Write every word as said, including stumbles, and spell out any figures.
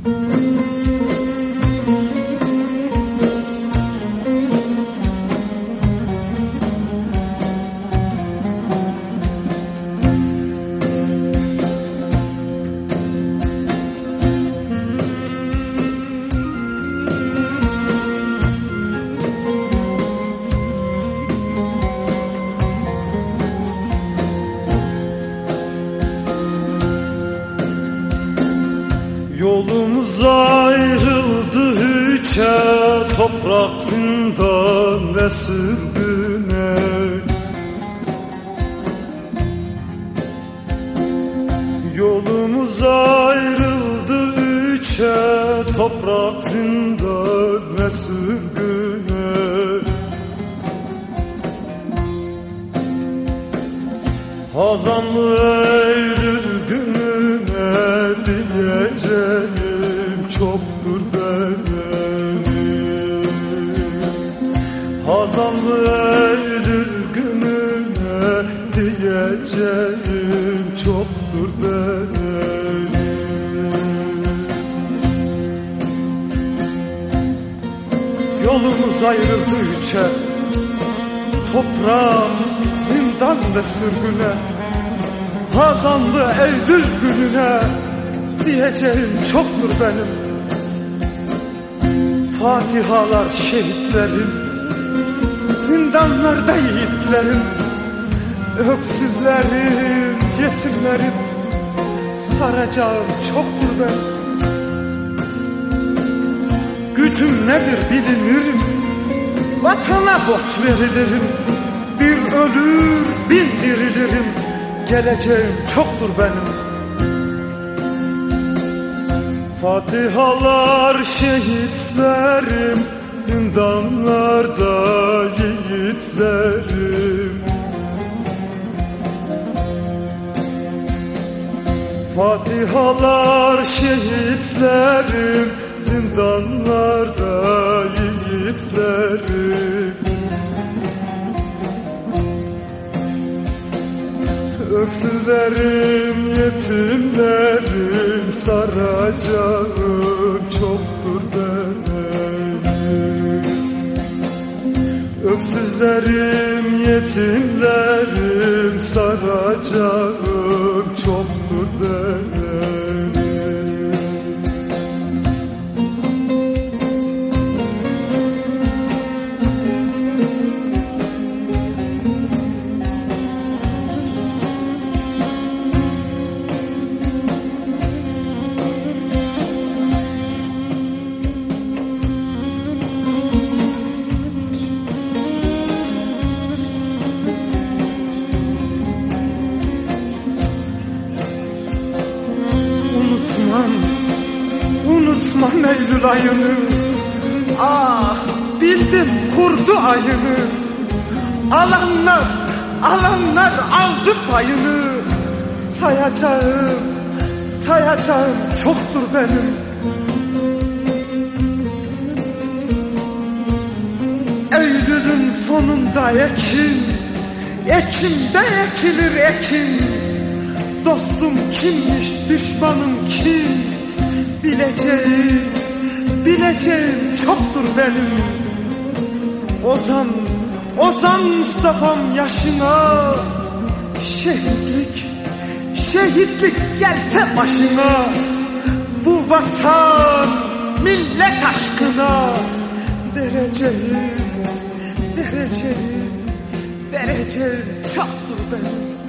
Yolumuz ayrıldı üçe, toprak, zindan ve sürgüne. Yolumuz ayrıldı üçe, toprak, zindan ve sürgüne. Hazanlı Eylül gününe diyeceğim çoktur benim. Hazanlı Eylül gününe diyeceğim çoktur benim. Yolumuz ayrıldı üçe, toprağa, zindan ve sürgüne. Hazanlı Eylül gününe diyeceğim çoktur benim. Fatihalar şehitlerim, zindanlarda yiğitlerim, öksüzlerim, yetimlerim, saracağım çoktur benim. Gücüm nedir bilinirim, vatana borç verilirim. Bir ölür bin dirilirim, geleceğim çoktur benim. Fatihalar şehitlerim, zindanlarda yiğitlerim. Fatihalar şehitlerim, zindanlarda yiğitlerim. Öksüzlerim, yetimlerim, saracağım çoktur benim. Öksüzlerim, yetimlerim, saracağım çoktur benim. Unutmam Eylül ayını, ah bildim kurdu ayını. Alanlar, alanlar aldı payını. Sayacağım, sayacağım çoktur benim. Eylül'ün sonunda ekin, ekimde ekilir ekin. Dostum kimmiş, düşmanım kim? Bileceğim, bileceğim çoktur benim. Ozan, Ozan Mustafa'm yaşına. Şehitlik, şehitlik gelse başına. Bu vatan, millet aşkına. Vereceğim, vereceğim, vereceğim çoktur benim.